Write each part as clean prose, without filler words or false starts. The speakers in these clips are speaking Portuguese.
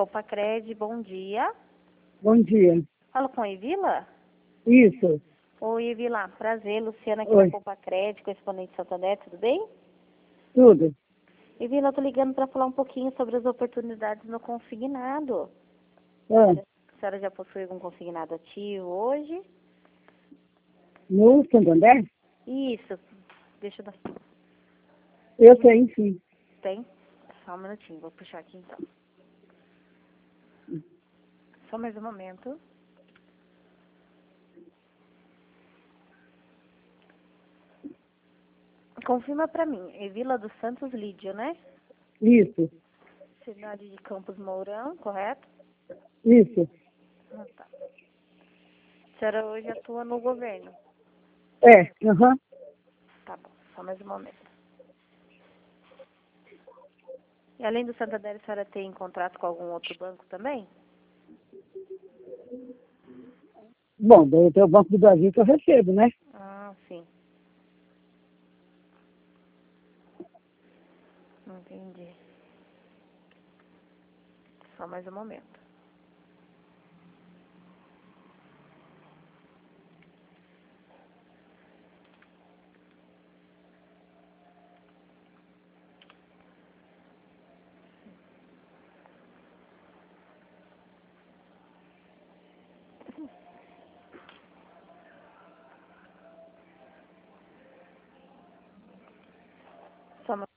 Poupa-Cred, bom dia. Bom dia. Falo com a Evila? Isso. Oi, Evila. Prazer, Luciana aqui Oi. da Poupa-Cred, correspondente Santander, tudo bem? Tudo. Evila, eu tô ligando para falar um pouquinho sobre as oportunidades no consignado. Ah, A senhora já possui algum consignado ativo hoje? no Santander? Isso. Deixa eu dar. Eu tenho, sim. Tem? Só um minutinho, vou puxar aqui então. Só mais um momento. Confirma pra mim, é Vila dos Santos Lídio, né? Isso. Cidade de Campos Mourão, correto? Isso. Ah, tá. A senhora hoje atua no governo. É, aham. Tá bom, só mais um momento. E além do Santander, a senhora tem contrato com algum outro banco também? Bom, tem o Banco do Brasil que eu recebo, né? Ah, sim. Entendi. Só mais um momento. Só mais...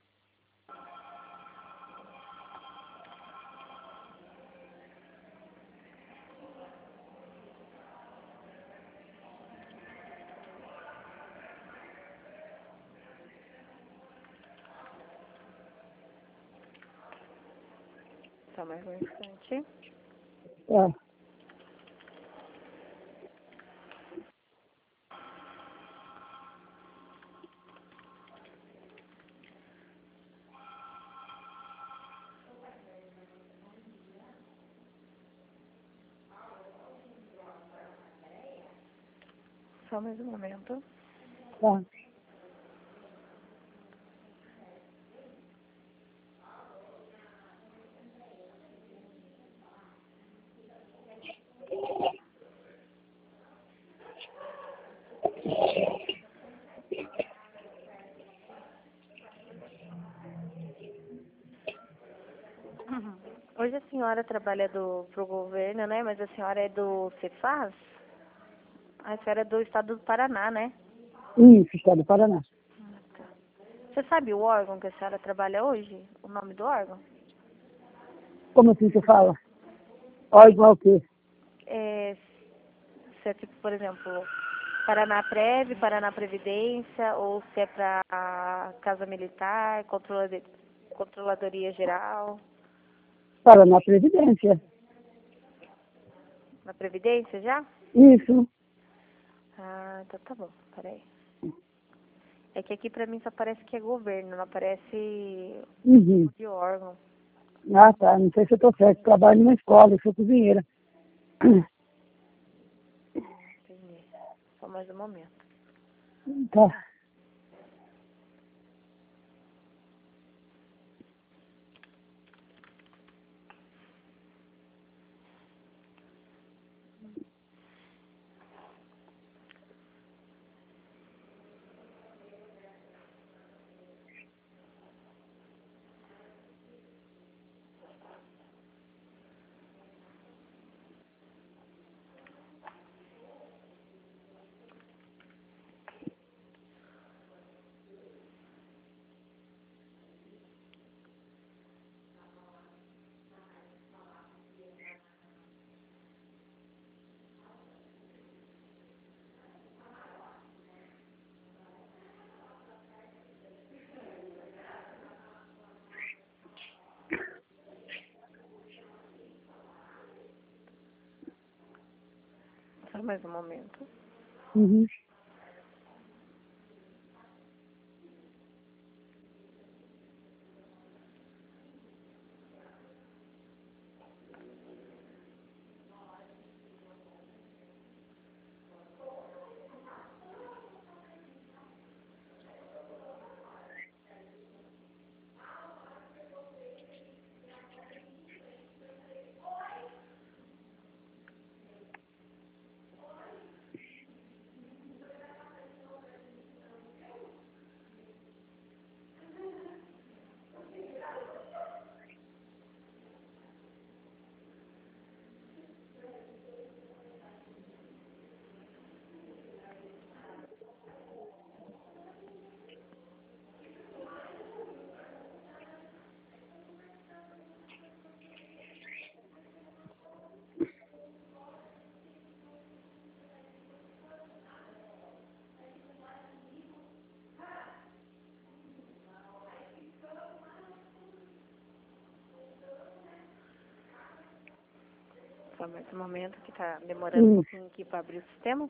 Só mais um instante. Ah, Só mais um momento. tá. Uhum. Hoje a senhora trabalha pro governo, né? Mas a senhora é do Cefaz? A senhora é do estado do Paraná, né? Isso, Estado do Paraná. Ah, tá. Você sabe o órgão que a senhora trabalha hoje? O nome do órgão? Como assim você fala? Ó, igual o quê? É, se é tipo, por exemplo, Paraná Prev, Paraná Previdência, ou se é para Casa Militar, Controladoria Geral, Paraná Previdência. na Previdência já? Isso. Ah, então tá bom, peraí. É que aqui pra mim só parece que é governo, não aparece Uhum. de órgão. Ah, tá. Não sei se eu tô certo. Trabalho numa escola, eu sou cozinheira. Entendi. Só mais um momento. Tá. Só mais um momento. Uhum. Só mais um momento que tá demorando um pouquinho aqui para abrir o sistema.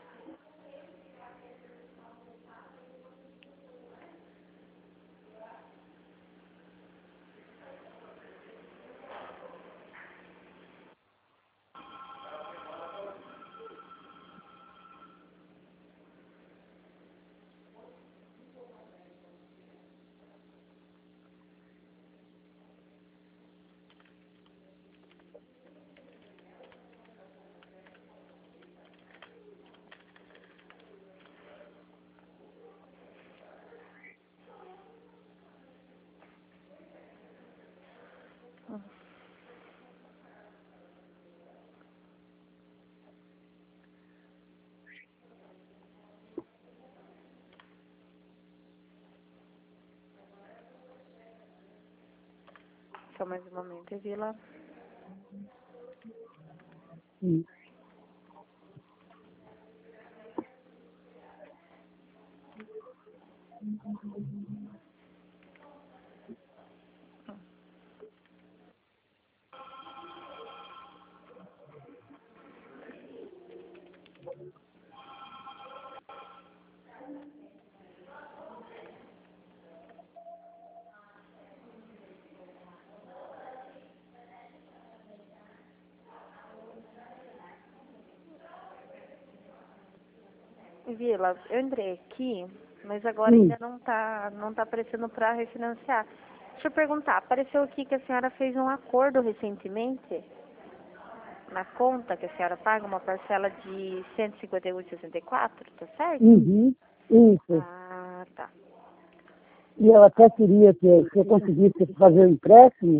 Só mais um momento, Vila. Vila, eu entrei aqui, mas agora ainda não tá aparecendo para refinanciar. Deixa eu perguntar, apareceu aqui que a senhora fez um acordo recentemente na conta que a senhora paga uma parcela de 151,64, tá certo? Isso. Ah, tá. E eu até queria que eu conseguisse fazer o empréstimo,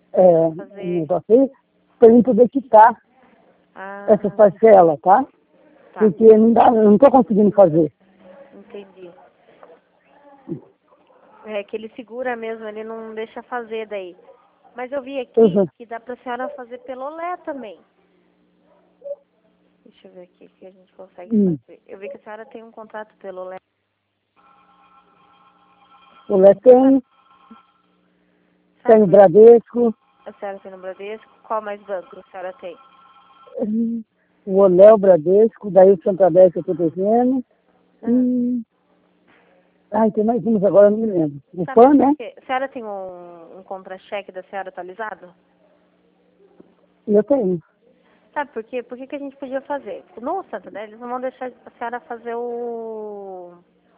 para mim poder quitar essa parcela, tá? Porque eu não estou conseguindo fazer. Entendi. É que ele segura mesmo, ele não deixa fazer daí. Mas eu vi aqui que dá pra senhora fazer pelo Olé também. Deixa eu ver aqui o que a gente consegue fazer. Eu vi que a senhora tem um contrato pelo Olé. O Olé tem o Bradesco. A senhora tem no Bradesco. Qual mais banco a senhora tem? O Olé, o Bradesco, daí o Santander que eu estou devendo. Tem mais uns agora, eu não me lembro. O PAN, né? A senhora tem um contra-cheque da senhora atualizado? Eu tenho. Sabe por quê? Por que a gente podia fazer? No Santander, eles não vão deixar a senhora fazer o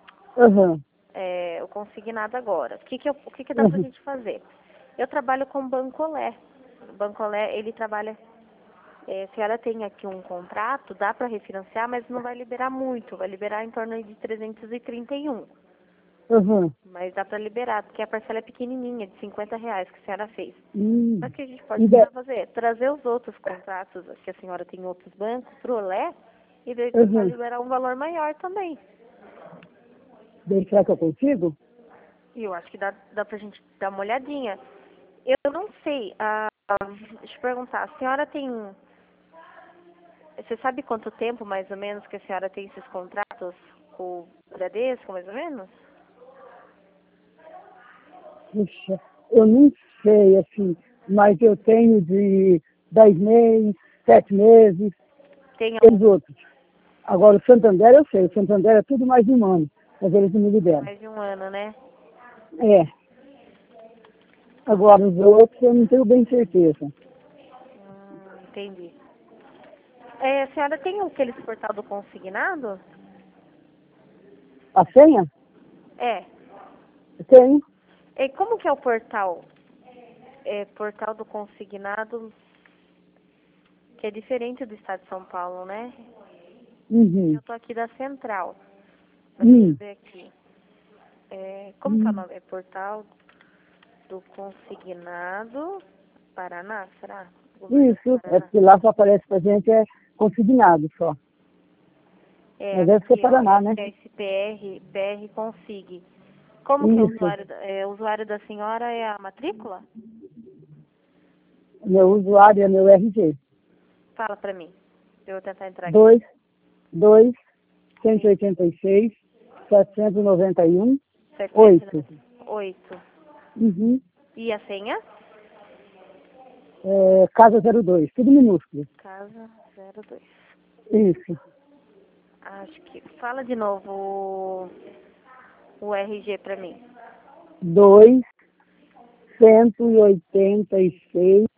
consignado agora. O que dá pra gente fazer? Eu trabalho com o Banco Olé. O Banco Olé, ele trabalha... a senhora tem aqui um contrato, dá para refinanciar, mas não vai liberar muito. Vai liberar em torno de 331. Mas dá para liberar, porque a parcela é pequenininha, de R$ 50 que a senhora fez. Mas o que a gente pode fazer? Trazer os outros contratos que a senhora tem em outros bancos para o Olé e tentar liberar um valor maior também. Será que eu consigo? E eu acho que dá pra gente dar uma olhadinha. Eu não sei, deixa eu perguntar, a senhora tem... Você sabe quanto tempo, mais ou menos, que a senhora tem esses contratos com o Bradesco, mais ou menos? Puxa, eu não sei, assim, mas eu tenho de 10 meses, 7 meses, os outros. Agora, o Santander eu sei, o Santander é tudo mais de um ano, mas eles não me liberam. Mais de um ano, né? Agora, os outros eu não tenho bem certeza. Entendi. A senhora tem aquele portal do consignado? A senha? Tenho. E como que é o portal? Portal do consignado, que é diferente do estado de São Paulo, né? Eu tô aqui da Central. Deixa eu ver aqui. Como que é o nome? É Portal do Consignado Paraná, será? Isso, é porque lá só aparece pra gente consignado só. Mas deve ser Paraná, né? Esse BR Consig. Como que é o usuário da senhora é a matrícula? Meu usuário é meu RG. Fala pra mim. Eu vou tentar entrar aqui. 186, 791, 8. 8. E a senha? Casa 02, tudo minúsculo. Casa 02. Isso. Acho que... Fala de novo o RG para mim. 286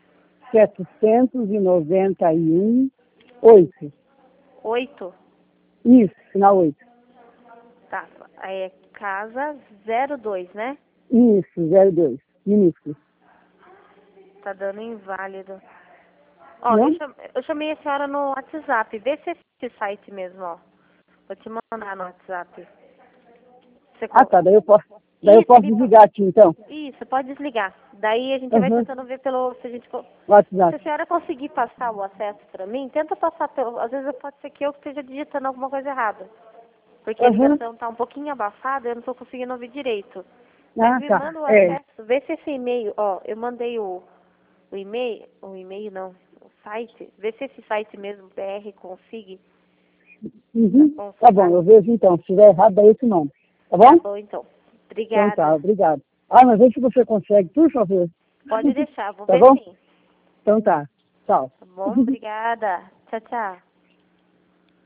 791 8. 8? Isso, final 8. Tá. É casa 02, né? Isso, 02, minúsculo. Tá dando inválido. Ó, Não? eu chamei a senhora no WhatsApp. Vê se é esse site mesmo, ó. Vou te mandar no WhatsApp. Tá, daí eu posso Isso, desligar aqui, então. Isso, pode desligar. Daí a gente vai tentando ver pelo... Se WhatsApp. a senhora conseguir passar o acesso para mim, tenta passar pelo... Às vezes pode ser que eu esteja digitando alguma coisa errada. Porque a ligação tá um pouquinho abafada, eu não tô conseguindo ouvir direito. Mas me manda o acesso, vê se esse e-mail, ó, eu mandei o e-mail não, o site, vê se esse site mesmo, BR Config. Tá bom, eu vejo então. Se estiver errado, daí esse nome. Tá bom? Tá bom, então. Obrigada. Então tá, obrigado. Mas vê se você consegue, por favor. Pode deixar, vou tá ver bom? sim. Então tá. Tchau. Tá bom, obrigada. Tchau, tchau.